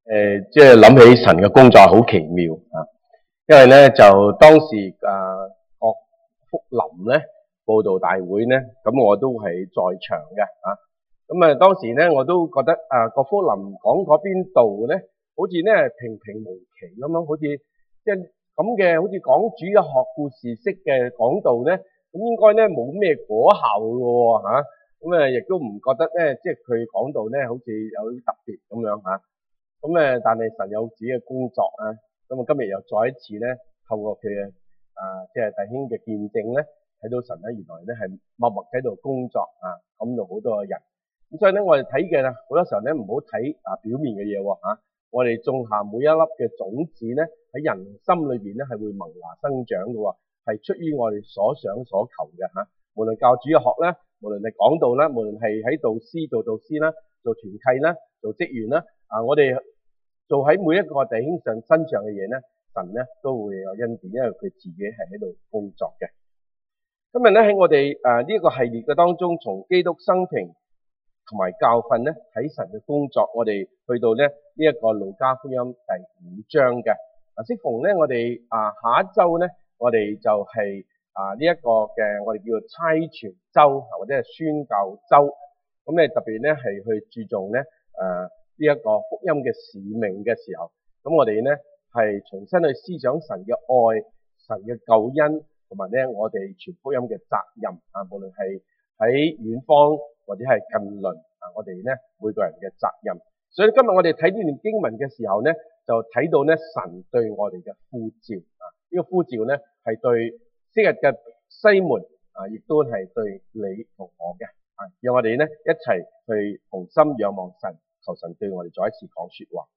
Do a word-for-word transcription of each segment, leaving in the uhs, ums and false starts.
誒，即係諗起神嘅工作好奇妙啊！因為咧就當時啊郭福林咧佈道大會咧，咁我都係在場嘅啊。咁啊當時咧我都覺得啊郭福林講嗰邊度咧，好似咧平平無奇咁樣，好似即係咁嘅，好似講主日學故事式嘅講道咧，咁應該咧冇咩果效嘅喎嚇。咁啊亦都唔覺得咧，即係佢講道咧好似有啲特別咁樣嚇。咁誒，但係神有自己嘅工作啊！咁啊，今日又再一次咧，透過佢嘅啊，即係弟兄嘅見證咧，睇到神咧原來咧係默默喺度工作啊，感動好多嘅人。咁所以咧，我哋睇嘅啦，好多時候咧唔好睇啊表面嘅嘢喎嚇。我哋種下每一粒嘅種子咧，喺人心裏邊咧係會萌芽生長嘅喎，係出於我哋所想所求嘅嚇。無論教主日學啦，無論係講道啦，無論係喺導師做導師啦，做團契啦，做職員啦。啊！我哋做喺每一個弟兄上身上嘅嘢咧，神咧都會有恩典，因為佢自己係喺度工作嘅。今日咧喺我哋誒呢一個系列嘅當中，從基督生平同埋教訓咧睇神嘅工作，我哋去到咧呢一個路加福音第五章嘅。啊，適逢咧我哋啊下一週咧，我哋就係啊呢一個嘅我哋叫做差傳週，或者係宣教週。咁咧特別咧係去注重咧誒。呢一個福音嘅使命嘅時候，咁我哋咧係重新去思想神嘅愛、神嘅救恩，同埋咧我哋傳福音嘅責任啊，無論係喺遠方或者係近鄰啊，我哋咧每個人嘅責任。所以今日我哋睇呢段經文嘅時候咧，就睇到咧神對我哋嘅呼召啊，呢個呼召咧係對昔日嘅西門啊，亦都係對你同我嘅啊，讓我哋咧一齊去同心仰望神。求神對我哋再一次講說話。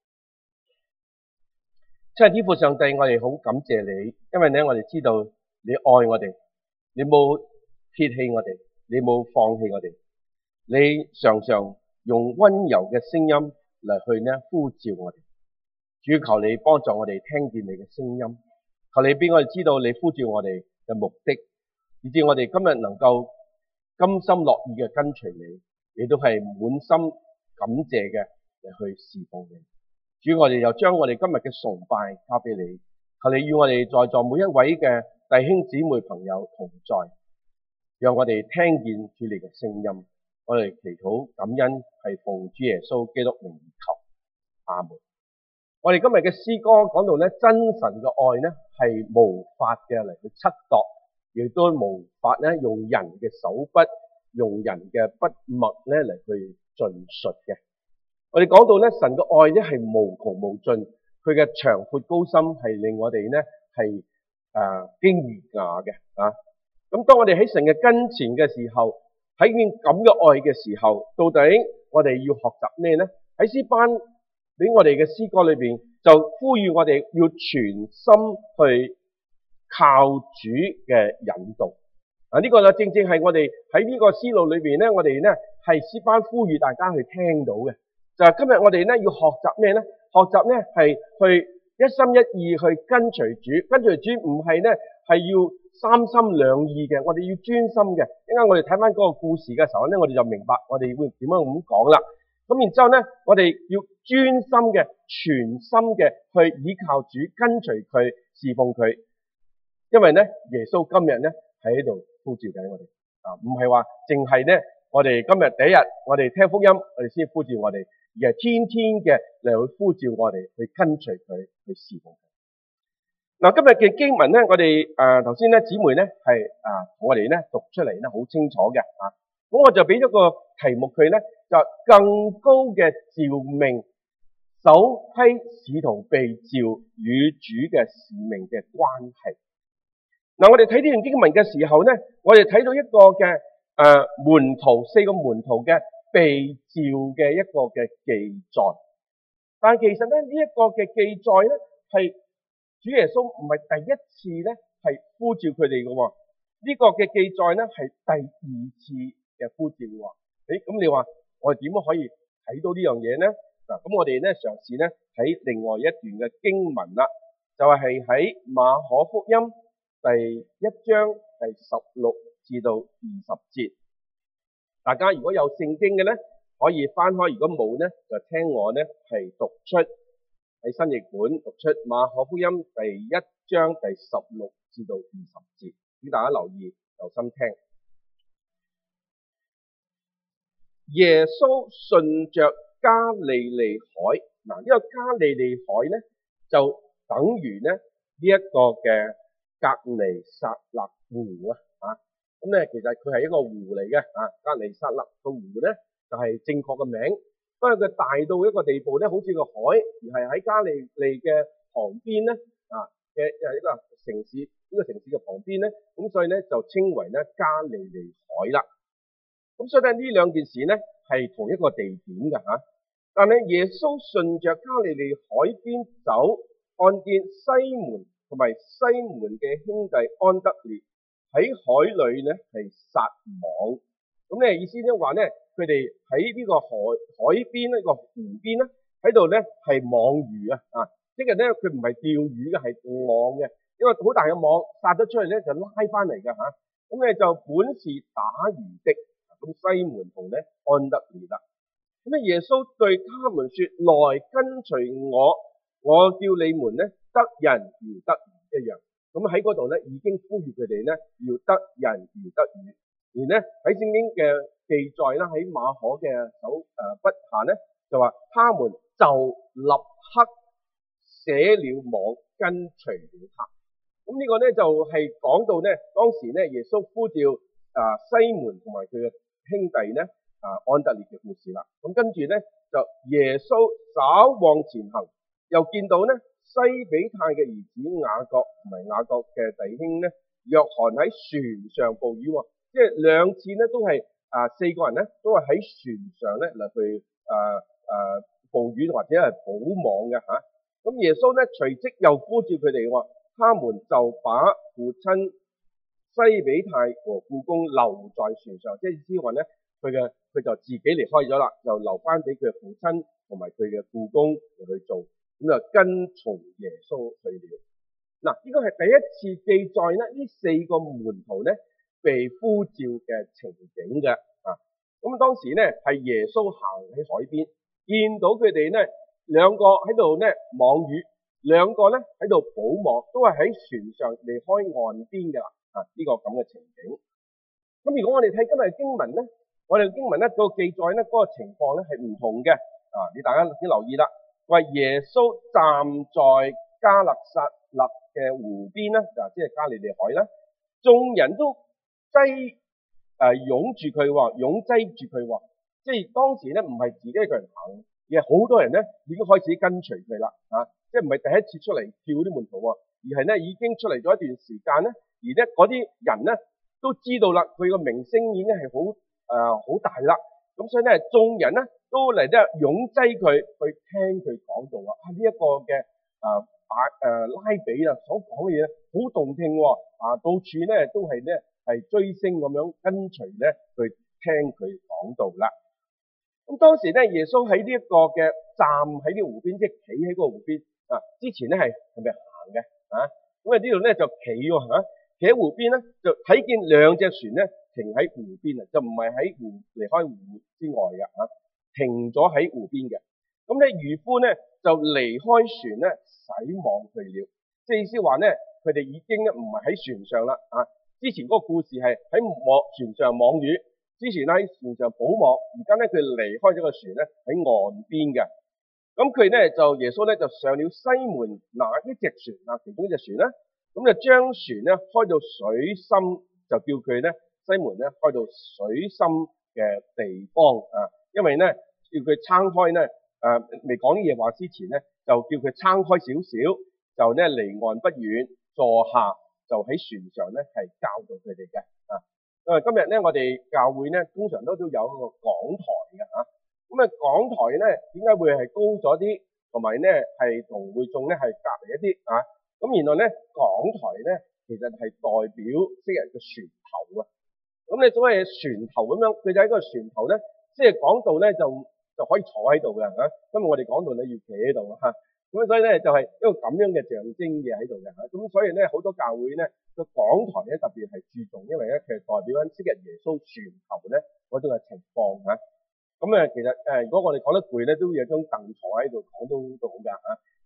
親愛的天父上帝，我哋好感謝你，因為咧我哋知道你愛我哋，你冇撇棄我哋，你冇放棄我哋，你常常用溫柔嘅聲音嚟去咧呼召我哋。主，求你幫助我哋聽見你嘅聲音，求你俾我哋知道你呼召我哋嘅目的，以致我哋今日能夠甘心樂意嘅跟隨你，亦都係滿心感謝嘅嚟去侍奉你。主，我哋又將我哋今日嘅崇拜交俾你，求你與我哋在座每一位嘅弟兄姊妹朋友同在，讓我哋聽見主你嘅聲音。我哋祈禱感恩係奉主耶穌基督名而求，阿門。我哋今日嘅詩歌講到咧，真神嘅愛咧係無法嘅嚟去測度，亦都無法咧用人嘅手筆，用人嘅筆墨咧嚟去盡述嘅。我哋講到咧，神嘅愛咧係無窮無盡，佢嘅長闊高深係令我哋咧係誒驚訝嘅啊！咁當我哋喺神嘅跟前嘅時候，睇見咁嘅愛嘅時候，到底我哋要學習咩咧？喺詩班俾我哋嘅詩歌裏邊，就呼籲我哋要全心去靠主嘅引導。啊！呢個就正正係我哋喺呢個思路裏邊咧，我哋咧係詩班呼籲大家去聽到嘅。就係今日我哋咧要學習咩咧？學習咧係去一心一意去跟隨主，跟隨主唔係咧係要三心兩意嘅，我哋要專心嘅。一陣間我哋睇翻嗰個故事嘅時候咧，我哋就明白我哋會點樣咁講啦。咁然之後咧，我哋要專心嘅、全心嘅去依靠主，跟隨佢、侍奉佢。因為咧，耶穌今日咧喺度呼召緊我哋啊，唔係話淨係咧，我哋今日第一日我哋聽福音，我哋先呼召我哋，而係天天嘅嚟去呼召我哋去跟隨佢，去侍奉佢。嗱，今日嘅經文咧，我哋誒頭先咧姊妹咧係啊同我哋咧讀出嚟咧好清楚嘅啊，咁我就俾咗個題目佢咧，就更高嘅召命，首批使徒被召與主嘅使命嘅關係。嗱，我哋睇呢段經文嘅時候咧，我哋睇到一個嘅誒、呃、門徒，四個門徒嘅被召嘅一個嘅記載。但係其實咧呢一個嘅記載咧，係主耶穌唔係第一次咧係呼召佢哋嘅。呢個嘅記載咧係第二次嘅呼召。誒，咁你話我哋點樣可以睇到呢樣嘢咧？嗱，咁我哋咧嘗試咧睇另外一段嘅經文啦，就係喺馬可福音第一章第十六至到二十節，大家如果有聖經嘅咧，可以翻開；如果冇咧，就聽我咧係讀出喺新譯本讀出馬可福音第一章第十六至到二十節，俾大家留意留心聽。耶穌順着加利利海，嗱、這、呢個加利利海咧就等於咧呢一個嘅革尼撒勒湖啊，啊咁咧其實佢係一個湖嚟嘅啊，革尼撒勒個湖咧就係、是、正確嘅名，不過佢大到一個地步咧，好似個海，而係喺加利利嘅旁邊咧啊嘅誒一個城市，呢、這個城市嘅旁邊咧，咁所以咧就稱為咧加利利海啦。咁所以咧呢兩件事咧係同一個地點嘅吓，但係耶穌順着加利利海邊走，看見西門同埋西門嘅兄弟安德烈喺海裏咧係撒網，咁咧意思咧話咧佢哋喺呢個海海邊呢個湖邊咧喺度咧係網魚啊啊，即係咧佢唔係釣魚嘅，係網嘅，因為好大嘅網撒咗出去咧就拉翻嚟嘅吓，咁咧就本是打魚的，咁西門同咧安德烈啦，咁咧耶穌對他們說：來跟隨我，我叫你們咧得人如得魚一樣。咁喺嗰度咧，已經呼籲佢哋咧要得人如得魚。而咧喺聖經嘅記載啦，喺馬可嘅手誒筆下咧，就話他們就立刻捨了網跟隨了他。咁呢個咧就係講到咧當時咧耶穌呼召啊西門同埋佢嘅兄弟咧啊安德烈嘅故事啦。咁跟住咧就耶穌稍往前行，又見到咧西比泰嘅兒子雅各同埋雅各嘅弟兄咧，約翰喺船上捕魚，即係兩次咧都係啊四個人咧都係喺船上咧嚟去啊啊捕魚或者係補網嘅吓。咁耶穌咧隨即又呼召佢哋話，他們就把父親西比泰和雇工留在船上，即係意思話咧佢嘅佢就自己離開咗啦，就留翻俾佢嘅父親同埋佢嘅雇工嚟去做。咁就跟從耶穌去了。嗱，呢個係第一次記載咧，呢四個門徒咧被呼召嘅情景嘅啊。咁當時咧係耶穌行喺海邊，見到佢哋咧兩個喺度咧網魚，兩個咧喺度補網，都係喺船上離開岸邊嘅啦。啊，呢個咁嘅情景。咁如果我哋睇今日嘅經文咧，我哋嘅經文咧個記載咧嗰個情況咧係唔同嘅。啊，你大家先留意啦。話耶穌站在加勒撒勒嘅湖邊咧，就即係加利利海啦，眾人都擠誒擁住佢，擁擠住佢，即係當時咧唔係自己一個人行，而係好多人咧已經開始跟隨佢啦，啊，即係唔係第一次出嚟叫啲門徒，而係咧已經出嚟咗一段時間咧，而咧嗰啲人咧都知道啦，佢個名聲已經係好誒好大啦，咁所以咧眾人咧都嚟咧擁擠佢去聽佢講道啊！呢、這、一個嘅啊巴誒拉比啊所講嘅嘢好動聽喎，啊到處咧都係咧係追星咁樣跟隨咧去聽佢講道啦。咁當時咧耶穌喺呢一個嘅站喺呢個湖邊，即係企喺個湖邊啊。之前咧係係咪行嘅啊？咁啊呢度咧就企喎嚇，企喺湖邊咧就睇見兩隻船咧停喺湖邊啊，就唔係喺湖離開湖之外嘅嚇。停咗喺湖邊嘅，咁咧漁夫咧就離開船咧洗網去了，即係意思話咧佢哋已經咧唔係喺船上啦啊！之前嗰個故事係喺網船上網魚，之前喺船上補網，而家咧佢離開咗個船咧喺岸邊嘅，咁佢咧就耶穌咧就上了西門那一隻船啊，其中一隻船咧，咁就將船咧開到水深，就叫佢咧西門咧開到水深嘅地方啊。因為咧叫佢撐開咧，誒未講啲嘢話之前咧，就叫佢撐開少少，就咧離岸不遠，坐下就喺船上咧係教導佢哋嘅啊。因為今日咧我哋教會咧通常都都有一個講台嘅嚇，咁啊講台咧點解會係高咗啲，同埋咧係同會眾咧係隔離一啲啊？咁原來咧講台咧其實係代表昔日嘅船頭啊。咁你所謂船頭咁樣，佢就喺個船頭咧。即係講道咧就就可以坐喺度嘅嚇，今日我哋講道咧要企喺度嚇，咁所以咧就係一個咁樣嘅象徵嘅喺度嘅嚇，咁所以咧好多教會咧個講台咧特別係注重，因為咧其實代表緊昔日耶穌船頭咧嗰種嘅情況嚇。咁啊其實誒如果我哋講得攰咧，都有張凳坐喺度講都都好㗎嚇。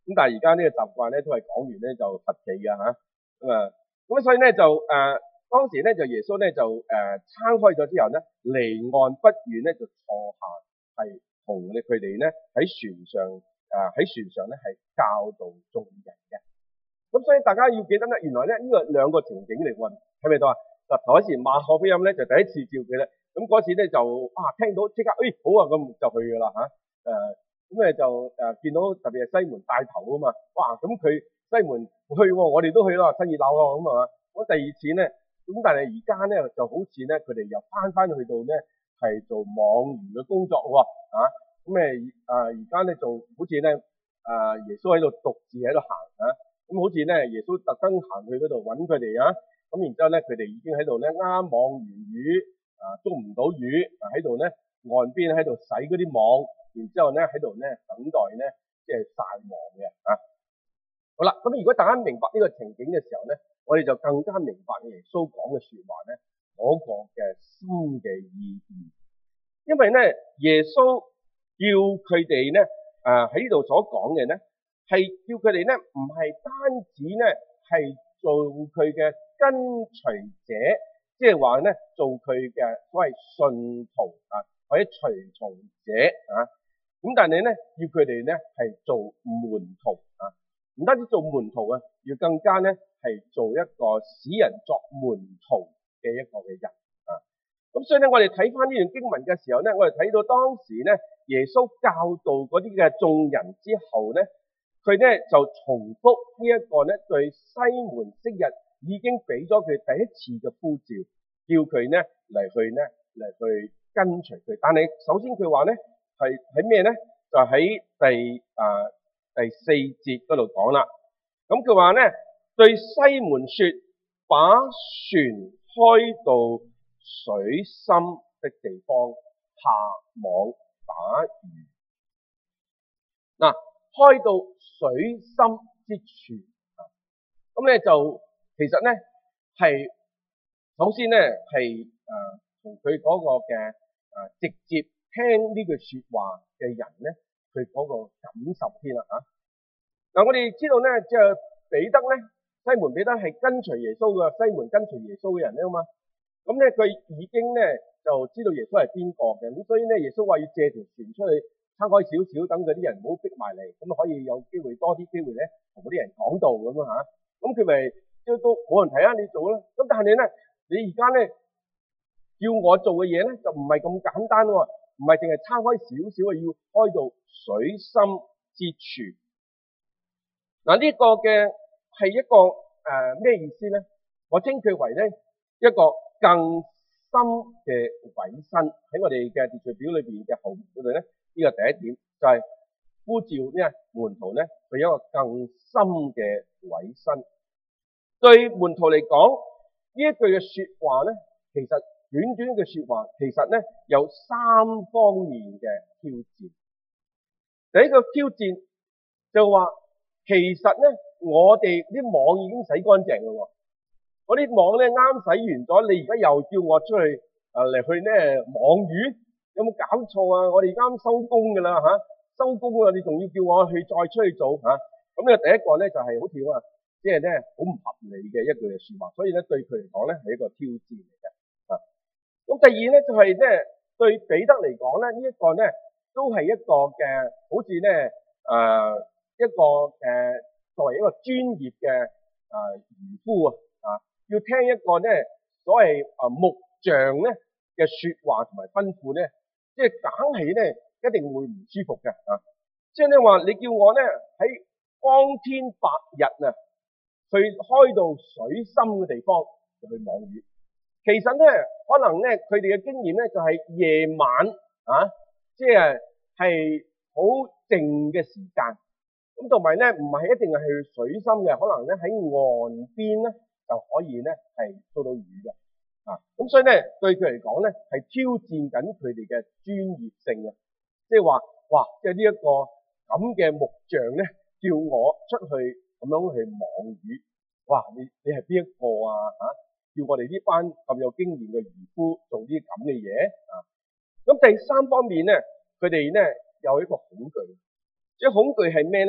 咁但係而家呢個習慣咧，都係講完咧就罰企㗎嚇。咁啊，咁所以咧就誒、呃、當時咧就耶穌咧就誒撐、呃、開咗之後咧，離岸不遠咧就坐下，係同咧佢哋咧喺船上誒喺、呃、船上咧係教導眾人嘅。咁所以大家要記得咧，原來咧呢、這個兩個情景嚟喎，係咪到啊？嗱，頭一時馬可福音咧就第一次召佢咧，咁嗰時咧就啊聽到即刻，誒、哎、好啊，咁就去噶啦嚇，誒咁誒就誒、呃、見到特別係西門帶頭啊嘛，哇咁佢西門去喎，我哋都去啦，趁熱鬧喎咁啊嘛，咁第二次咧，咁但係而家咧就好似咧佢哋又翻翻去到咧係做網魚嘅工作喎，嚇咁誒啊而家咧就好似咧啊耶穌喺度獨自喺度行啊。咁好似咧，耶穌特登行去嗰度揾佢哋啊，咁然之後咧，佢哋已經喺度咧啱網完魚啊，捉唔到魚啊，喺度咧岸邊喺度洗嗰啲網，然之後咧喺度咧等待咧即係曬網嘅啊。好啦，咁如果大家明白呢個情景嘅時候咧，我哋就更加明白耶穌講嘅説話咧嗰個嘅深嘅意義，因為咧耶穌要佢哋咧啊喺呢度所講嘅咧。係叫佢哋咧，唔係單止咧係做佢嘅跟隨者，即係話咧做佢嘅所謂信徒啊，或者隨從者啊。咁但係咧，要佢哋咧係做門徒啊，唔單止做門徒啊，要更加咧係做一個使人作門徒嘅一個嘅人啊。咁所以咧，我哋睇翻呢段經文嘅時候咧，我哋睇到當時咧耶穌教導嗰啲嘅眾人之後咧。佢咧就重複呢一個咧對西門昔日已經俾咗佢第一次嘅呼召，叫佢咧嚟去咧嚟去跟隨佢。但係首先佢話咧係喺咩咧？就喺第啊第四節嗰度講啦。咁佢話咧對西門說：把船開到水深的地方，下網打魚。嗱，開到水深之處啊，咁咧就其實咧係首先咧係誒同佢嗰個嘅誒、呃、直接聽呢句說話嘅人咧，佢嗰個感受先啦嚇。嗱、啊，我哋知道咧，即係彼得咧，西門彼得係跟隨耶穌嘅，西門跟隨耶穌嘅人咧嘛。咁咧佢已經咧就知道耶穌係邊個嘅，咁所以咧耶穌話要借條船出去。撐開少少，等嗰啲人唔好逼埋嚟，咁可以有機會多啲機會咧，同嗰啲人講道咁啊嚇。咁佢咪即係都冇人睇啊，你做啦。咁但係你咧，你而家咧叫我做嘅嘢咧，就唔係咁簡單喎，唔係淨係撐開少少啊，要開到水深之處。嗱、這、呢個嘅係一個誒咩、呃、意思咧？我稱佢為咧一個更深嘅委身，喺我哋嘅秩序表裏邊嘅後面嗰度咧。呢個第一點就係、是、呼召呢門徒咧，佢有一個更深嘅委身。對門徒嚟講，呢一句嘅説話咧，其實短短嘅説話，其實咧有三方面嘅挑戰。第一個挑戰就話，其實咧我哋啲網已經洗乾淨啦喎，嗰啲網咧啱洗完咗，你而家又叫我出去誒嚟、呃、去咧網魚。有冇搞錯啊？我哋啱收工㗎啦嚇，收工啦，你仲要叫我去再出去做嚇？咁、啊、呢個第一個咧就係、是、好似話，即係咧好唔合理嘅一句嘅説話，所以咧對佢嚟講咧係一個挑戰嚟嘅啊。咁第二咧就係、是、咧對彼得嚟講咧，這個、呢一個咧都係一個嘅，好似咧誒一個誒、呃、作為一個專業嘅誒漁夫啊啊，要聽一個咧所謂啊木匠咧嘅説話同埋吩咐咧。即係講起咧，一定會唔舒服嘅啊！即係你話你叫我咧喺光天白日啊，去開到水深嘅地方就去網魚。其實咧，可能咧佢哋嘅經驗咧就係夜晚啊，即係係好靜嘅時間。咁同埋咧，唔係一定係去水深嘅，可能咧喺岸邊咧就可以咧係做到魚嘅。啊，咁所以咧，對佢嚟講咧，係挑戰緊佢哋嘅專業性啊！即係話，哇，即係呢一個咁嘅木匠咧，叫我出去咁樣去網魚，哇！你你係邊一個啊？嚇，叫我哋呢班咁有經驗嘅漁夫做啲咁嘅嘢啊！咁第三方面咧，佢哋咧有一個恐懼，即係恐懼係咩咧？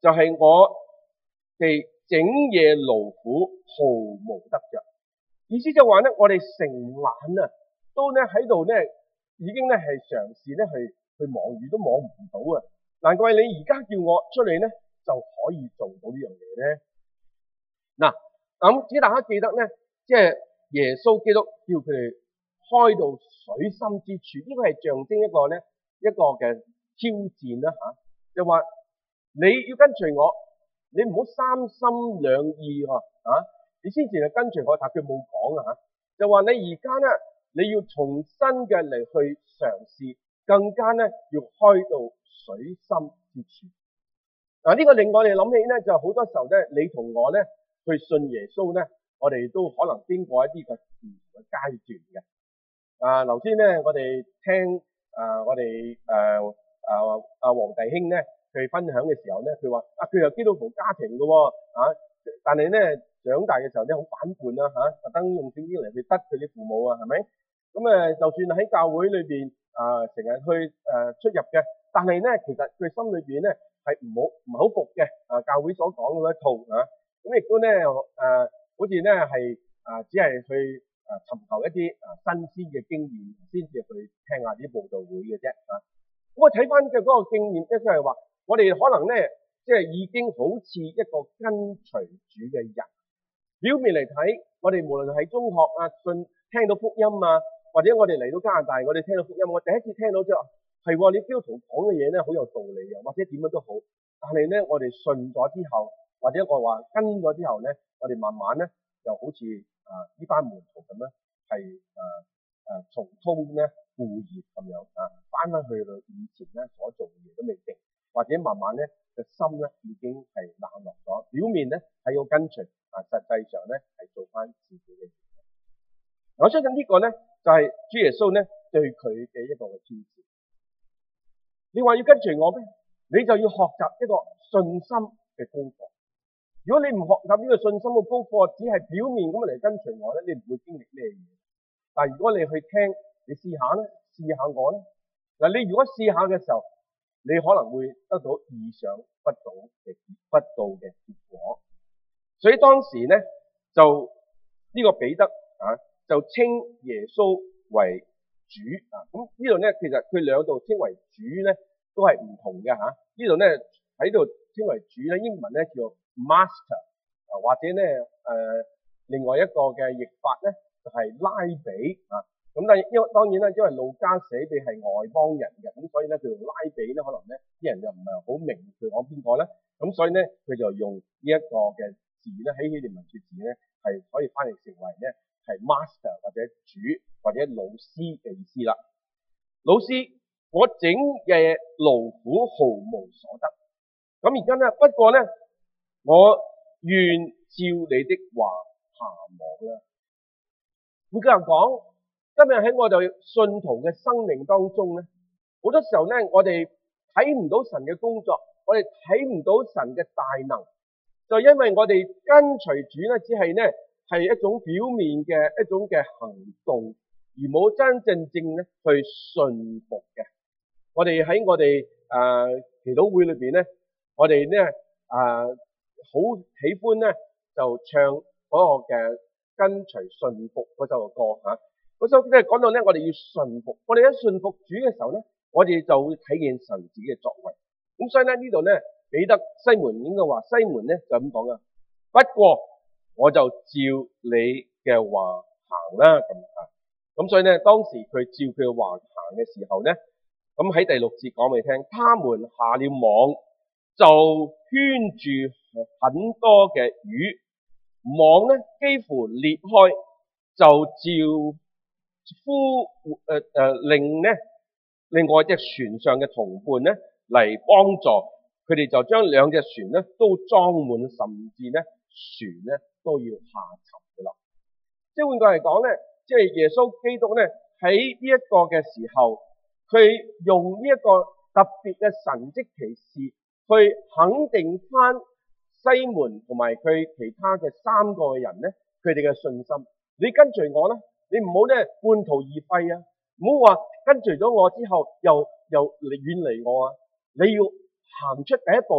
就係我哋整夜勞苦，毫無得着。意思就話咧，我哋成晚啊，都咧喺度咧，已經咧係嘗試咧去去網魚都網唔到啊！難怪你而家叫我出嚟咧，就可以做到呢樣嘢咧。嗱，咁只大家記得咧，即係耶穌基督叫佢哋開到水深之處，呢個係象徵一個咧一個嘅挑戰啦吓，就話你要跟隨我，你唔好三心兩意喎啊！你先至係跟隨我，但佢冇講啊吓，就話你而家咧，你要重新嘅嚟去嘗試，更加咧要開到水深之處。嗱，呢個令我哋諗起咧，就好多時候咧，你同我咧去信耶穌咧，我哋都可能經過一啲嘅唔同嘅階段嘅。啊，頭先咧我哋聽啊，我哋誒誒阿黃弟兄咧佢分享嘅時候咧，佢話啊，佢又基督徒家庭嘅喎啊，但係咧。長大嘅時候咧，好反叛啦嚇，特登用聖經嚟去得佢啲父母啊，係咪？咁誒，就算喺教會裏邊啊，成日去誒出入嘅，但係咧，其實佢心裏邊咧係唔好唔係好服嘅啊，教會所講嘅一套啊，咁亦都咧誒，好似咧係啊，只係去啊尋求一啲啊新鮮嘅經驗，先至去聽下啲佈道會嘅啫啊。咁我睇翻嘅嗰個經驗咧，即係話我哋可能咧，即係已經好似一個跟隨主嘅人。表面嚟睇，我哋無論喺中學啊、信聽到福音啊，或者我哋嚟到加拿大，我哋聽到福音，我第一次聽到之後，係喎，你基督徒講嘅嘢咧好有道理啊，或者點樣都好。但係咧，我哋信咗之後，或者我話跟咗之後咧，我哋慢慢咧，就好似啊呢班門徒咁咧，係誒誒重蹈咧故業咁樣啊，翻返去到以前咧所做嘅嘢都未定，或者慢慢咧個心咧已經係冷落咗，表面咧係要跟隨。啊，實際上咧係做翻自己嘅嘢。我相信呢個咧就係主耶穌咧對佢嘅一個嘅挑戰。你話要跟隨我咩？你就要學習一個信心嘅功課。如果你唔學習呢個信心嘅功課，只係表面咁嚟跟隨我咧，你唔會經歷咩嘢。但係如果你去聽，你試下咧，試下我咧。嗱，你如果試下嘅時候，你可能會得到意想不到嘅不到嘅結果。所以當時咧就呢個彼得啊就稱耶穌為主啊，咁呢度咧其實佢兩度稱為主咧都係唔同嘅吓，呢度咧喺度稱為主咧，英文咧叫 master 啊，或者咧誒、呃、另外一個嘅譯法咧就係拉比啊，咁但係因為當然啦，因為路加寫嘅係外邦人嘅，咁所以咧佢用拉比咧可能咧啲人就唔係好明佢講邊個咧，咁所以咧佢就用呢一個嘅字咧喺希臘文嘅字咧係可以翻譯成為咧係 master 或者主或者老師嘅意思啦。老師，我整夜勞苦毫無所得，咁而家咧不過咧我願照你的話下網啦。換句話講，今日喺我哋信徒嘅生命當中咧，好多時候咧我哋睇唔到神嘅工作，我哋睇唔到神嘅大能。就因為我哋跟隨主咧，只係咧係一種表面嘅一種嘅行動，而冇真真正正咧去信服嘅。我哋喺我哋誒祈禱會裏邊咧，我哋咧誒好喜歡咧就唱嗰個嘅跟隨信服嗰首歌吓。嗰首即係講到咧，我哋要信服。我哋一信服主嘅時候咧，我哋就會睇見神自己嘅作為。咁所以咧呢度咧。彼得西門應該話西門咧就咁講噶，不過我就照你嘅話行啦咁啊，咁所以咧當時佢照佢嘅話行嘅時候咧，咁喺第六節講俾你聽，他們下了網就圈住很多嘅魚，網咧幾乎裂開，就照呼誒誒令咧另外隻船上嘅同伴咧嚟幫助。佢哋就將兩隻船咧都裝滿，甚至咧船咧都要下沉嘅啦。即係換句嚟講咧，即係耶穌基督咧喺呢一個嘅時候，佢用呢一個特別嘅神蹟奇事去肯定翻西門同埋佢其他嘅三個嘅人咧，佢哋嘅信心。你跟隨我啦，你唔好咧半途而廢啊！唔好話跟隨咗我之後又又遠離我啊！你要行出第一步，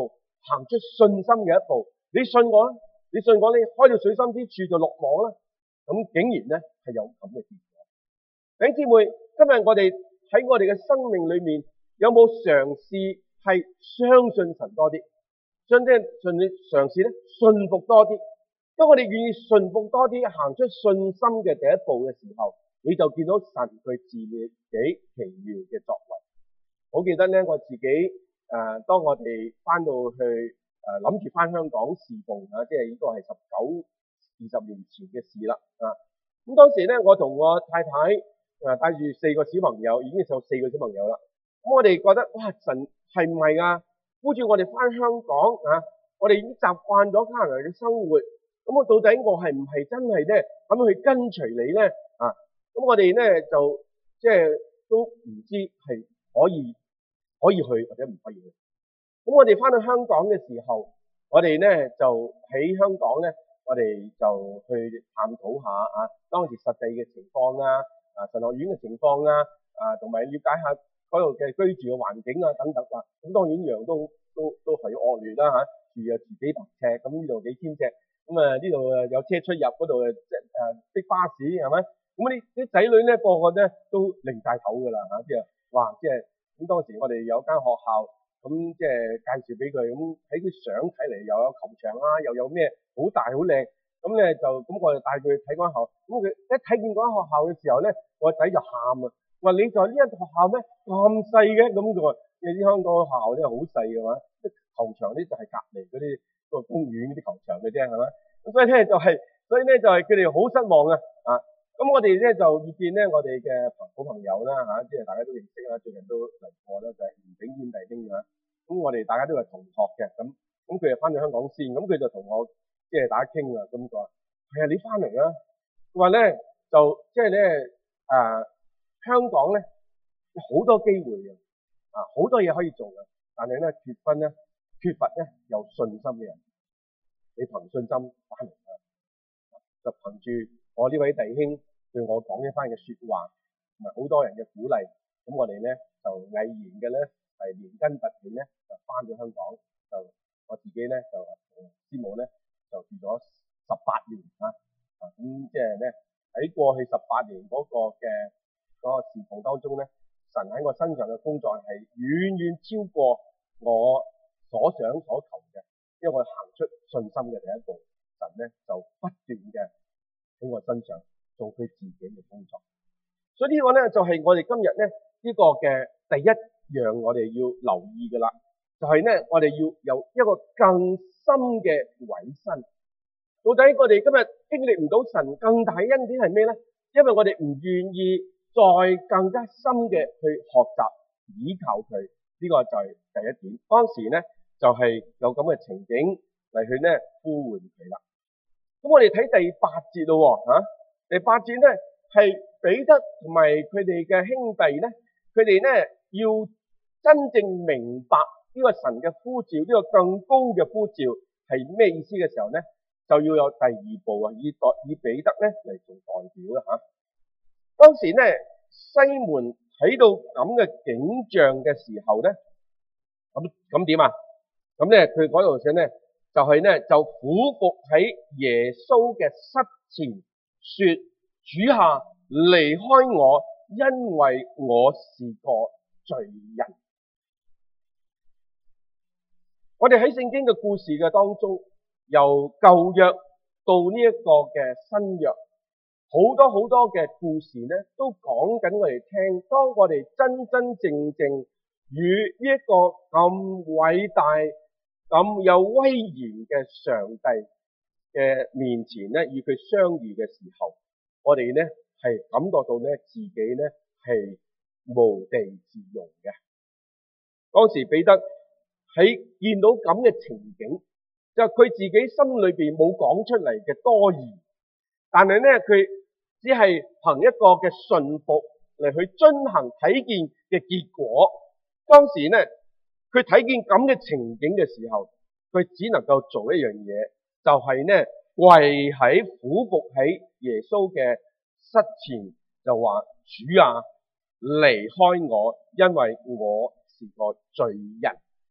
行出信心嘅一步。你信我啦，你信我，你開到水深之處就落網啦。咁竟然咧係有咁嘅結果。弟兄姊妹，今日我哋喺我哋嘅生命裏面有冇嘗試係相信神多啲？相即係順嘗試咧信服多啲。當我哋願意信服多啲，行出信心嘅第一步嘅時候，你就見到神佢自己奇妙嘅作為。我記得咧，我自己誒、呃，當我哋翻到去誒諗住翻香港侍奉啊，即係呢個係十九二十年前嘅事啦啊。咁當時咧，我同我太太誒帶住四個小朋友，已經有四個小朋友啦。咁我哋覺得哇，神係唔係啊？呼召我哋翻香港啊，我哋已經習慣咗加拿大嘅生活。咁我到底我係唔係真係咧咁去跟隨你咧啊？咁我哋咧就即係都唔知係可以可以去或者唔可以去。咁我哋翻到香港嘅時候，我哋咧就喺香港咧，我哋就去探討下啊當時實際嘅情況啊，啊神學院嘅情況啊，啊同埋了解下嗰度嘅居住嘅環境啊等等啊。咁當然樣都都都係惡劣啦嚇，住又住幾百尺，咁呢度幾千尺。咁啊呢度啊有車出入，嗰度即係誒逼巴士係咪？咁啲啲仔女咧個個咧都擰晒頭㗎啦嚇，即係哇！即係咁當時我哋有間學校，咁即係介紹俾佢，咁喺啲相睇嚟又有球場啦，又有咩好大好靚，咁咧就咁我就帶佢去睇嗰間學校，咁佢一睇見嗰間學校嘅時候咧，我個仔就喊啊！話你在呢間學校咩咁細嘅？咁佢話你啲香港學校咧好細嘅嘛，即球場咧就係隔離嗰啲。個公園嗰啲球場嘅啫，係咪？咁所以咧就係、是，所以咧就係佢哋好失望啊！啊，咁我哋咧就意見咧，我哋嘅好朋友啦嚇、啊，即係大家都認識啦，最近都嚟過啦，就係吳炳堅弟兄啊。咁我哋大家都係同學嘅，咁咁佢就翻咗香港先，咁佢就同我即係大家傾啊，咁佢話係啊，你翻嚟啦。佢話咧就即係咧誒香港咧好多機會嘅，啊好多嘢可以做嘅，但係咧結婚咧。缺乏咧有信心嘅人，你憑信心翻嚟啦，就憑住我呢位弟兄對我講一番嘅説話，同埋好多人嘅鼓勵，咁我哋咧就毅然嘅咧係連根拔起咧就翻咗香港，就我自己咧就同師母咧就住咗十八年啊，啊咁即係咧喺過去十八年嗰個嘅嗰個事奉當中咧，神喺我身上嘅工作係遠遠超過我所想所求嘅，因為我行出信心嘅第一步，神咧就不斷嘅喺我身上做佢自己嘅工作。所以呢個咧就係我哋今日咧呢個嘅第一樣我哋要留意嘅啦，就係咧我哋要有一個更深嘅委身。到底我哋今日經歷唔到神更大恩典係咩咧？因為我哋唔願意再更加深嘅去學習依靠佢，呢個就係第一點。當時咧。就係有咁嘅情景嚟去咧呼喚佢啦。咁我哋睇第八節咯喎，嚇第八節咧係彼得同埋佢哋嘅兄弟咧，佢哋咧要真正明白呢個神嘅呼召，呢個更高嘅呼召係咩意思嘅時候咧，就要有第二步啊，以代以彼得咧嚟做代表啦嚇。當時咧西門睇到咁嘅景象嘅時候咧，咁咁點啊？咁咧，佢嗰度寫咧，就係咧，就俯伏喺耶穌嘅膝前，說：主啊，離開我，因為我是個罪人。我哋喺聖經嘅故事嘅當中，由舊約到呢一個嘅新約，好多好多嘅故事咧，都講緊我哋聽。當我哋真真正正與呢一個咁偉大、咁有威嚴嘅上帝嘅面前咧，與佢相遇嘅時候，我哋咧係感覺到咧自己咧係無地自容嘅。當時彼得喺見到咁嘅情景，就佢自己心裏邊冇講出嚟嘅多疑，但係咧佢只係憑一個嘅順服嚟去遵行睇見嘅結果。當時咧，佢睇見咁嘅情景嘅時候，佢只能夠做一樣嘢，就係咧跪喺俯伏喺耶穌嘅膝前，就話：主啊，離開我，因為我是個罪人。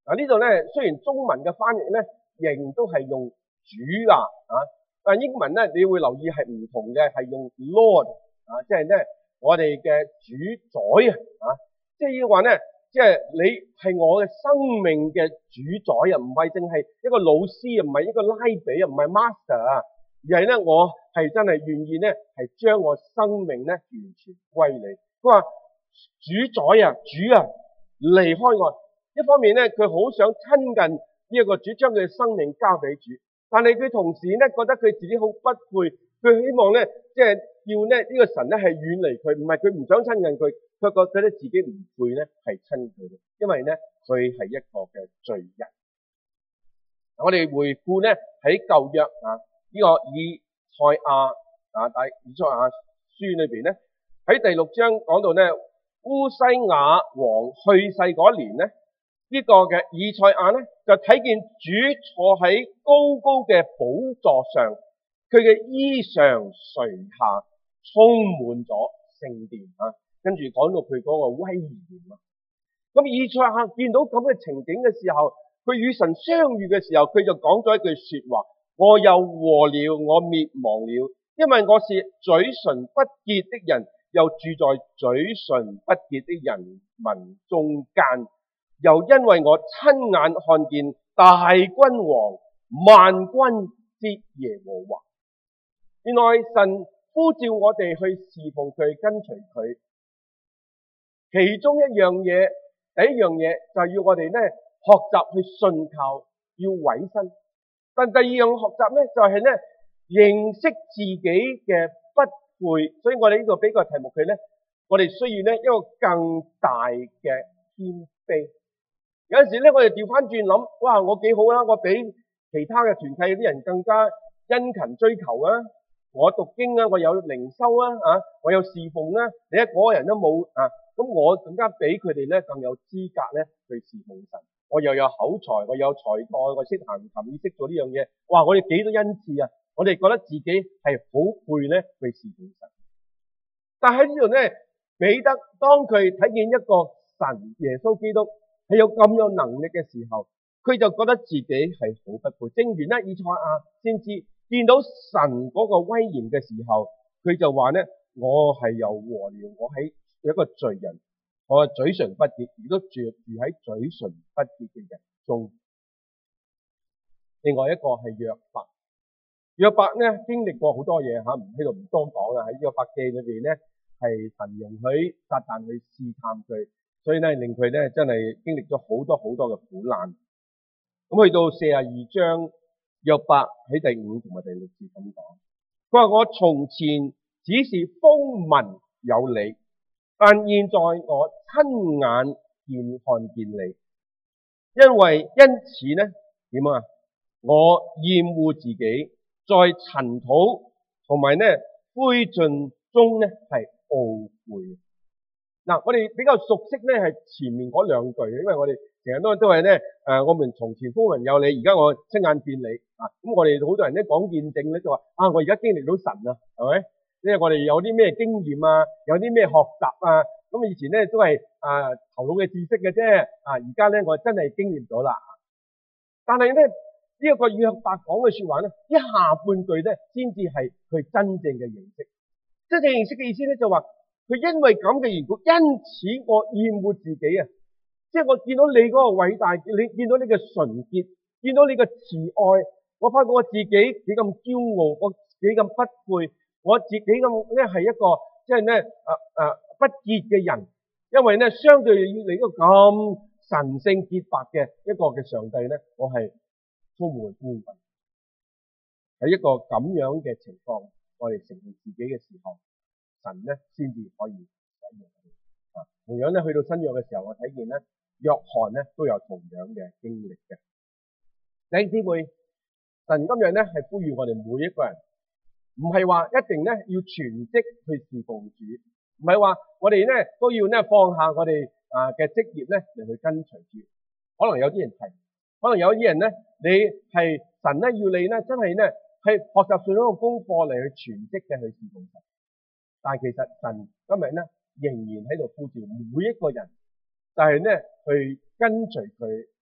嗱呢度咧，雖然中文嘅翻譯咧仍都係用主啊，啊，但英文咧你會留意係唔同嘅，係用 Lord 啊，即係咧我哋嘅主宰啊，啊，即係要話咧，即係你係我嘅生命嘅主宰啊，唔係淨係一個老師啊，唔係一個拉比啊，唔係 master 啊，而係咧我係真係願意咧係將我生命咧完全歸你。佢話主宰啊，主啊，離開我。一方面咧，佢好想親近呢一個主，將佢嘅生命交俾主，但係佢同時咧覺得佢自己好不配，佢希望咧即係要咧呢個神咧係遠離佢，唔係佢唔想親近佢，佢覺得咧自己唔配咧係親佢嘅，因為咧佢係一個嘅罪人。我哋回顧咧喺舊約啊呢個以賽亞啊第以賽亞書裏邊咧喺第六章講到咧烏西雅王去世嗰年咧。呢個嘅以賽亞咧，就睇見主坐喺高高嘅寶座上，佢嘅衣裳垂下，充滿咗聖殿啊！跟住講到佢嗰個威嚴啊！咁以賽亞見到咁嘅情景嘅時候，佢與神相遇嘅時候，佢就講咗一句說話：我有禍了，我滅亡了，因為我是嘴唇不潔的人，又住在嘴唇不潔的人民中間。又因為我親眼看見大君王萬軍之耶和華。原來神呼召我哋去侍奉佢，跟隨佢，其中一樣嘢，第一樣嘢就係要我哋咧學習去信靠，要委身。但第二樣學習咧就係咧認識自己嘅不配，所以我哋呢個俾個題目佢咧，我哋需要咧一個更大嘅謙卑。有陣時咧，我哋調翻轉諗，哇！我幾好啦，我比其他嘅團契啲人更加殷勤追求啊！我讀經啊，我有靈修啊，啊，我有侍奉啊，你一個人都冇啊，咁我更加比佢哋咧更有資格咧去侍奉神。我又有口才，我有才幹，我識彈琴，識做呢樣嘢。哇！我哋幾多恩賜啊！我哋覺得自己係好配咧去侍奉神。但喺呢度咧，彼得當佢睇見一個神耶穌基督係有咁有能力嘅時候，佢就覺得自己係好不配。正如咧以賽亞先知見到神嗰個威嚴嘅時候，佢就話咧：我係有禍了，我係一個罪人，我嘅嘴唇不潔，亦都住住喺嘴唇不潔嘅人中。另外一個係約伯，約伯咧經歷過好多嘢吓，唔喺度唔多講啦。喺約伯記裏邊咧，係神容許撒旦去試探佢。所以咧，令佢咧真係經歷咗好多好多嘅苦難。咁去到四十二章，約伯喺第五同埋第六節咁講，佢話：我從前只是風聞有你，但現在我親眼見看見你，因為因此咧點啊？我厭惡自己，在塵土同埋咧灰燼中咧係懊悔。嗱，我哋比較熟悉咧係前面嗰兩句，因為我哋成日都都係咧誒，我們從前風聞有你，而家我親眼見你啊！咁我哋好多人咧講見證咧就話啊，我而家經歷到神啊，係咪？即係我哋有啲咩經驗啊，有啲咩學習啊，咁以前咧都係啊頭腦嘅知識嘅啫，啊而家咧我真係經驗到啦。但係咧呢一個約伯講嘅說話咧，一下半句咧先至係佢真正嘅認識。真正認識嘅意思咧就話。佢因為咁嘅緣故，因此我厭惡自己啊！即係我見到你嗰個偉大，你見到你嘅純潔，見到你嘅慈愛，我發覺我自己幾咁驕傲，我幾咁不配，我自己咁咧係一個即係咧誒誒不潔嘅人。因為咧相對於你一個咁神聖潔白嘅一個嘅上帝咧，我係充滿污穢。喺一個咁樣嘅情況，我哋承認自己嘅時候。神咧先至可以使用啊！同樣咧去到新約嘅時候，我睇見咧約翰咧都有同樣嘅經歷嘅。弟兄姊妹，神今日咧係呼籲我哋每一個人，唔係話一定咧要全職去侍奉主，唔係話我哋咧都要咧放下我哋啊嘅職業咧嚟去跟隨主。可能有啲人係，可能有啲人咧，你係神咧要你咧真係咧係學習上一個功課嚟去全職嘅去侍奉神。但係其實神今日咧仍然喺度呼召每一個人，就係咧去跟隨佢，去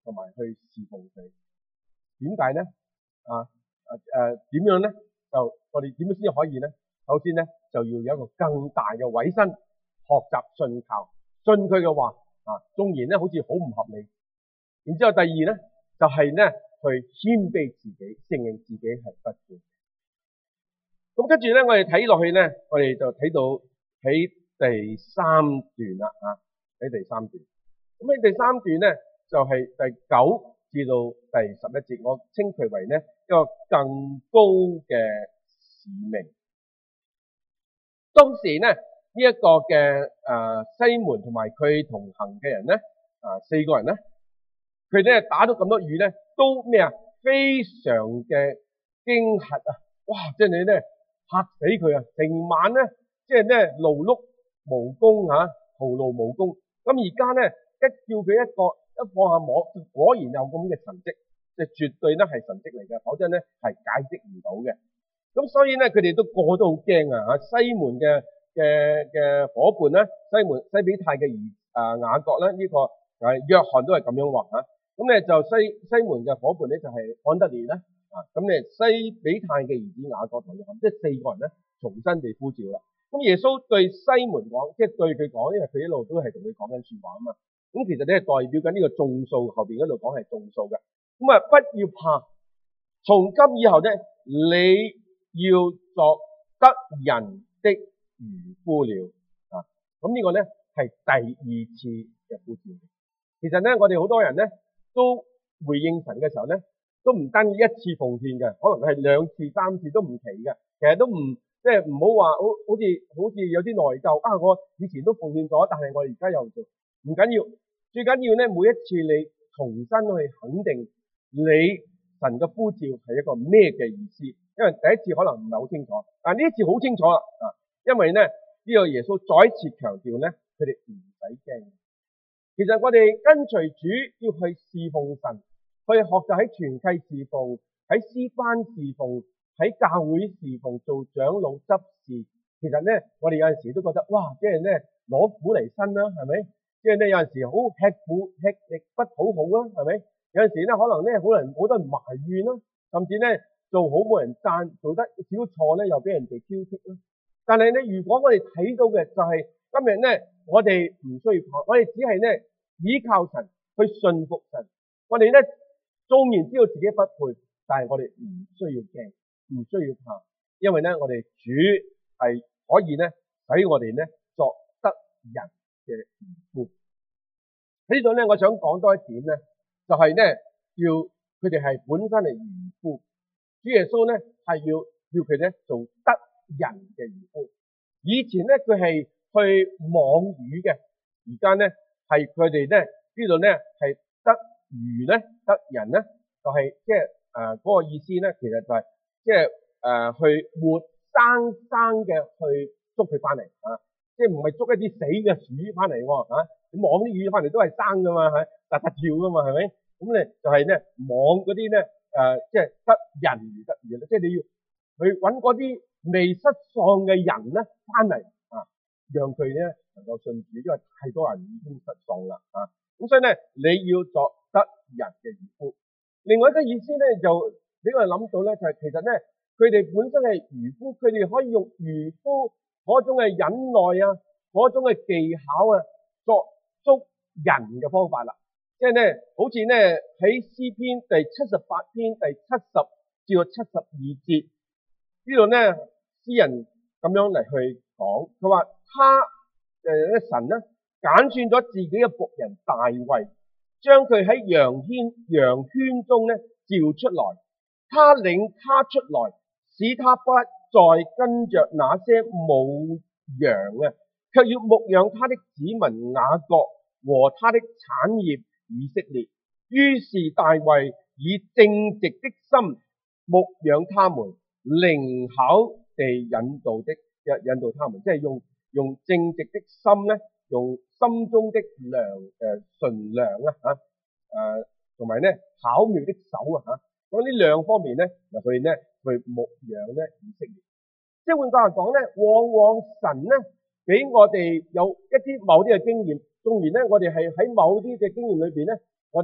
同埋去侍奉佢。點解咧？啊啊誒點樣咧？就我哋點樣先至可以咧？首先咧就要有一個更大嘅委身，學習信靠，信佢嘅話啊，縱然咧好似好唔合理。然之後第二咧就係咧去謙卑自己，承認自己係不配。咁跟住咧，我哋睇落去咧，我哋就睇到喺第三段啦啊，喺第三段。咁喺第三段咧就係第九至到第十一節，我稱佢為咧一個更高嘅使命。當時咧呢一個嘅誒西門同埋佢同行嘅人咧啊四個人咧，佢哋打到咁多魚咧，都咩啊？非常嘅驚嚇啊！哇！即係你咧嚇死佢啊！成晚咧即係咧勞碌無功嚇，徒勞無功。咁而家咧一叫佢一個一放下網，果然有咁嘅神蹟，即係絕對咧係神蹟嚟嘅，否則咧係解釋唔到嘅。咁所以咧佢哋都個個都好驚啊！嚇，西門嘅嘅嘅夥伴咧，西門西比泰嘅兒啊雅各咧呢個誒約翰都係咁樣話嚇。咁咧就西西門嘅夥伴咧就係安德烈啦，啊咁咧西比泰嘅兒子雅各同約翰，即係四個人咧重新被呼召啦。咁耶穌對西門講，即係對佢講，因為佢一路都係同佢講緊說話啊嘛。咁其實你係代表緊呢個眾數後邊嗰度講係眾數嘅。咁啊不要怕，從今以後咧你要作得人的漁夫了啊。咁呢個咧係第二次嘅呼召。其實咧我哋好多人咧。都回應神嘅時候咧，都唔單止一次奉獻嘅，可能係兩次、三次都唔奇嘅。其實都唔即係唔好話好好似好似有啲內疚啊！我以前都奉獻咗，但係我而家又做，唔緊要。最緊要咧，每一次你重新去肯定你神嘅呼召係一個咩嘅意思。因為第一次可能唔係好清楚，但係呢一次好清楚啦啊！因為咧呢個耶穌再一次強調咧，佢哋唔使驚。其實我哋跟隨主要去侍奉神，去學習喺團契侍奉、喺詩班侍奉、喺教會侍奉做長老執事。其實咧，我哋有陣時都覺得哇，即係咧攞苦嚟辛啦，係咪？即係咧有陣時好吃苦吃力不討好啦，係咪？有陣時咧可能咧好多人好多人埋怨啦，甚至咧做好冇人讚，做得少錯咧又俾人哋挑剔啦。但係咧，如果我哋睇到嘅就係今日咧。我哋唔需要怕，我哋只係咧依靠神去信服神。我哋咧縱然知道自己不配，但係我哋唔需要驚，唔需要怕，因為咧我哋主係可以咧使我哋咧作得人嘅漁夫。喺呢度咧，我想講多一點咧，就係咧要佢哋係本身係漁夫，主耶穌咧係要要佢咧做得人嘅漁夫。以前咧佢係去網魚嘅，而家咧係佢哋咧呢度咧係得魚咧得人咧，就係即係誒嗰個意思咧，其實就係即係誒去活生生嘅去捉佢翻嚟啊！即係唔係捉一啲死嘅魚翻嚟喎嚇？你網啲魚翻嚟都係生噶嘛，係突突跳噶嘛，係咪？咁咧就係咧網嗰啲咧誒，即係得人而得魚咧，即係你要去揾嗰啲未失喪嘅人咧翻嚟。讓佢咧能夠信主，因為太多人已經失喪啦啊！咁所以咧，你要作得人嘅漁夫。另外一個意思咧，就俾我哋諗到咧，就係其實咧，佢哋本身係漁夫，佢哋可以用漁夫嗰種嘅忍耐啊，嗰種嘅技巧啊，作捉人嘅方法啦。即係咧，好似咧喺詩篇第七十八篇第七十至到七十二節呢度咧，詩人咁樣嚟去講，佢話。他誒咧神咧揀選咗自己嘅僕人大衛，將佢喺羊圈羊圈中咧召出來。他領他出來，使他不再跟着那些母羊啊，卻要牧養他的子民雅各和他的產業以色列。於是大衛以正直的心牧養他們，靈巧地引導的引導他們，即係用。用正直的心咧，用心中的良誒純良啊嚇誒，同埋咧巧妙的手啊嚇，咁呢兩方面咧，嗱佢咧去牧養咧以色列。即係換句話講咧，往往神咧俾我哋有一啲某啲嘅經驗，縱然咧我哋係喺某啲嘅經驗裏邊咧，我哋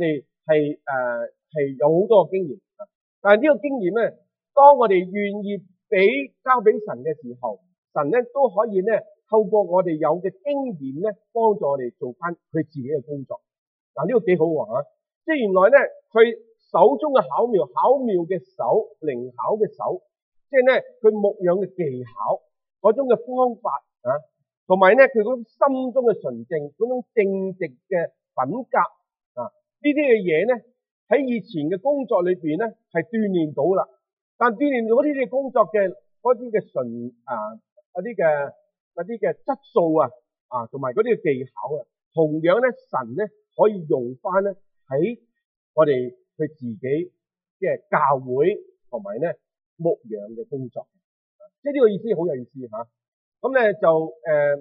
係誒係有好多嘅經驗，但係呢個經驗咧，當我哋願意俾交俾神嘅時候，神咧都可以咧透過我哋有嘅經驗咧，幫助我哋做翻佢自己嘅工作。嗱，呢個幾好喎嚇！即係原來咧，佢手中嘅巧妙，巧妙嘅手，靈巧嘅手，即係咧佢牧養嘅技巧，嗰種嘅方法啊，同埋咧佢嗰種心中嘅純正，嗰種正直嘅品格啊，呢啲嘅嘢咧喺以前嘅工作裏邊咧係鍛鍊到啦。但鍛鍊到呢啲工作嘅嗰啲嘅純啊嗰啲嘅嗰啲嘅質素啊啊，同埋嗰啲嘅技巧啊，同樣咧神咧可以用翻咧喺我哋佢自己嘅教會同埋咧牧養嘅工作，即係呢個意思好有意思嚇。咁咧就誒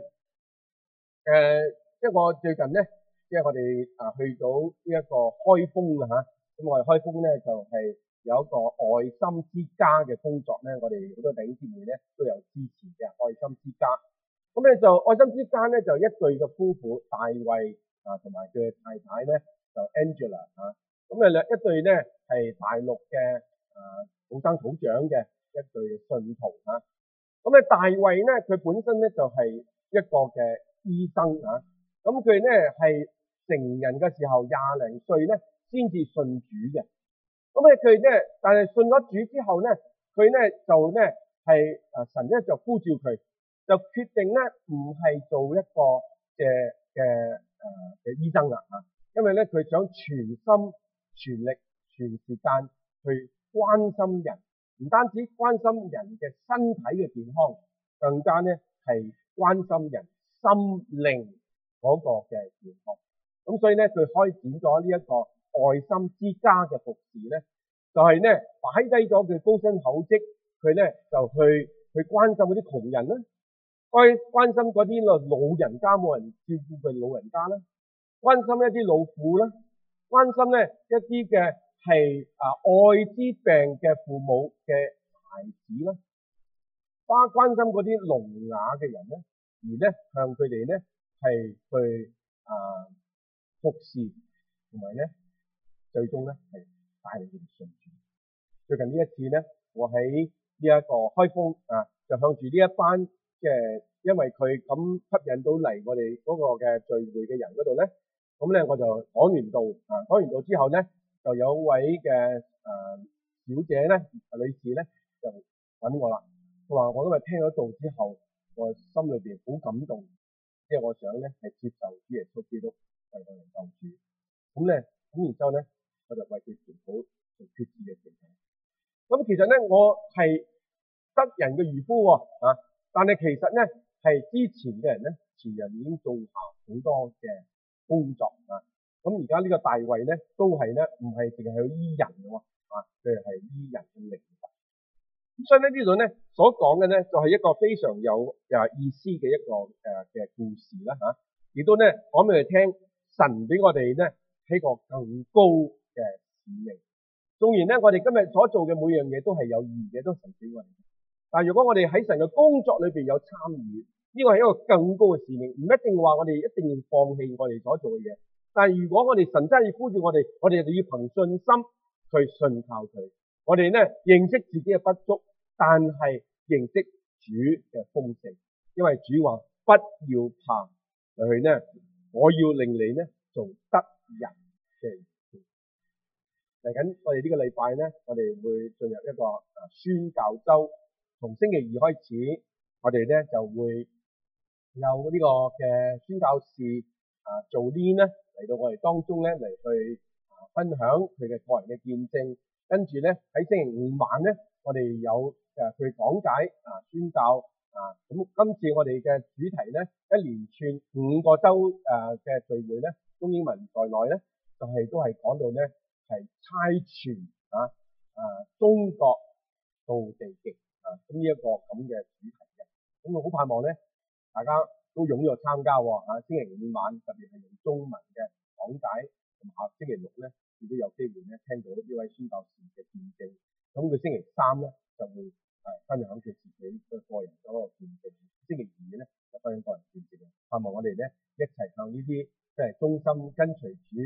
誒，即係我最近咧，即係我哋啊去到呢一個開封啊嚇，咁我哋開封咧就係有一個愛心之家嘅工作咧，我哋好多弟兄姊妹咧都有支持嘅愛心之家。咁咧就愛心之家咧就一對嘅夫婦，大衛啊同埋佢嘅太太咧就 Angela 啊，咁啊兩一對咧係大陸嘅啊土生土長嘅一對信徒啊。咁咧大衛咧佢本身咧就係一個嘅醫生啊，咁佢咧係成人嘅時候廿零歲咧先至信主嘅。咁咧佢咧，但係信咗主之後咧，佢咧就咧係啊神咧就呼召佢，就決定咧唔係做一個嘅嘅誒嘅醫生啦嚇，因為咧佢想全心全力全時間去關心人，唔單止關心人嘅身體嘅健康，更加咧係關心人心靈嗰個嘅健康。咁所以咧佢開展咗呢一個愛心之家嘅服侍咧，就係咧擺低咗佢高薪厚職，佢咧就去去關心嗰啲窮人啦，關關心嗰啲老人家冇人照顧佢老人家啦，關心一啲老婦啦，關心咧一啲嘅係啊愛滋病嘅父母嘅孩子啦，關關心嗰啲聾啞嘅人咧，而咧向佢哋咧係去啊服侍，同埋咧最終咧係帶領佢哋信主。最近呢一次咧，我喺呢一個開封啊，就向住呢一班嘅，因為佢咁吸引到嚟我哋嗰個嘅聚會嘅人嗰度咧，咁咧我就講完道啊，講完道之後咧，就有位嘅誒、呃、小姐咧，女士咧就揾我啦。佢話我今日聽咗道之後，我心裏邊好感動，即係我想咧係接受主耶穌基督為我哋救主。咁咧，咁然之後咧，我就為佢祈禱做決志嘅祈禱。咁其實咧，我係得人嘅漁夫喎啊，但係其實咧係之前嘅人咧，前人已經做下好多嘅工作啊。咁而家呢個大衛咧，都係咧唔係淨係去醫人嘅喎啊，佢係醫人嘅靈魂。咁所以咧呢度咧所講嘅咧就係一個非常有誒意思嘅一個誒嘅故事啦嚇，亦都咧講俾你聽，神俾我哋咧喺個更高嘅使命。縱然咧，我哋今日所做嘅每樣嘢都係有意義嘅，都神俾我哋。但係如果我哋喺神嘅工作裏邊有參與，呢個係一個更高嘅使命，唔一定話我哋一定要放棄我哋所做嘅嘢。但係如果我哋神真係呼召我哋，我哋就要憑信心去信靠佢。我哋咧認識自己嘅不足，但係認識主嘅豐盛，因為主話不要怕，佢咧我要令你咧做得人嘅。嚟緊，我哋呢個禮拜咧，我哋會進入一個啊宣教周。從星期二開始，我哋咧就會有呢個嘅宣教士啊做 lead 咧嚟到我哋當中咧嚟去啊分享佢嘅個人嘅見證。跟住咧喺星期五晚咧，我哋有誒佢講解啊宣教啊。咁今次我哋嘅主題咧，一連串五個週誒嘅聚會咧，中英文在內咧，就係、是、都係講到咧。係差傳啊啊中國到地極啊，咁呢一個咁嘅主題嘅，咁我好盼望咧，大家都踴躍參加喎啊！星期五晚特別係用中文嘅講解，同埋下星期六咧亦都有機會咧聽到呢位宣教士嘅見證。咁佢星期三咧就會係分享佢自己嘅個人嗰個見證，星期二咧就分享個人見證。盼望我哋咧一齊向呢啲即係忠心跟隨主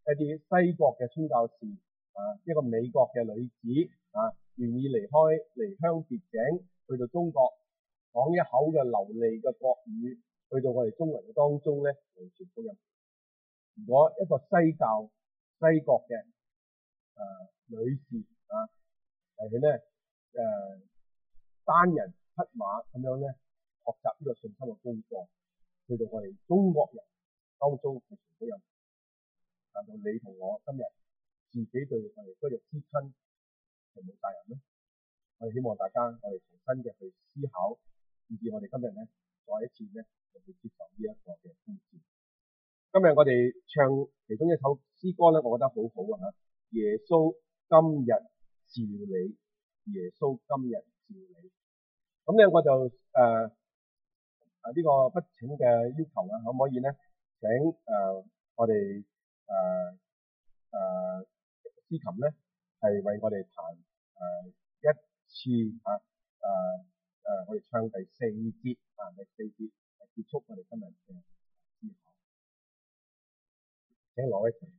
一啲西國嘅宣教士啊，一個美國嘅女子啊，願意離開離鄉別井去到中國，講一口嘅流利嘅國語，去到我哋中人嘅當中咧嚟傳福音。如果一個西教西國嘅誒、呃、女士啊，係佢咧誒單人匹馬咁樣咧學習呢個信心嘅功課，去到我哋中國人當中嚟傳福音。難道你同我今日自己對我哋骨肉之親係冇責任咩？我哋希望大家我哋重新嘅去思考，以至我哋今日咧再一次咧去接受呢一個嘅呼召。今日我哋唱其中一首詩歌咧，我覺得好好啊嚇！耶穌今日召你，耶穌今日召你。咁咧我就誒啊呢個不請嘅要求啊，可唔可以咧請誒、呃、我哋誒誒司琴咧係為我哋彈誒、呃、一次啊誒誒、呃呃、我哋唱第四節啊第四節結束我哋今日嘅思考。請攞一齊。